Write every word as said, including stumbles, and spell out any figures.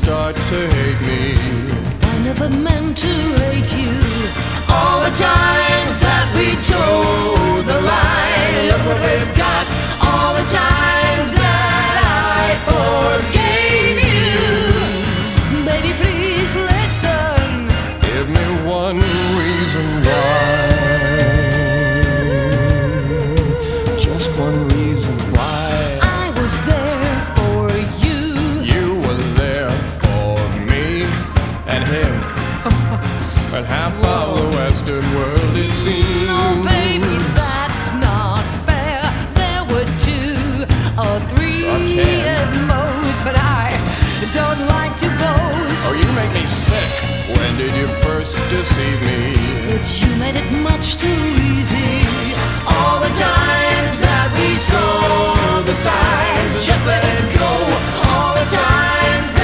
start to hate me. I never meant to hate you. All the times that we towed the line, look what we've got. All the times that I forgave you. Baby, please listen. Give me one reason why. Just one reason why. I was there for you. You were there for me and him. But half of the Western world, it seems. No, baby, that's not fair. There were two or three Or ten. at most, but I don't like to boast. Oh, you make me sick. When did you first deceive me? But you made it much too easy. All the times that we saw the signs, just let it go. All the times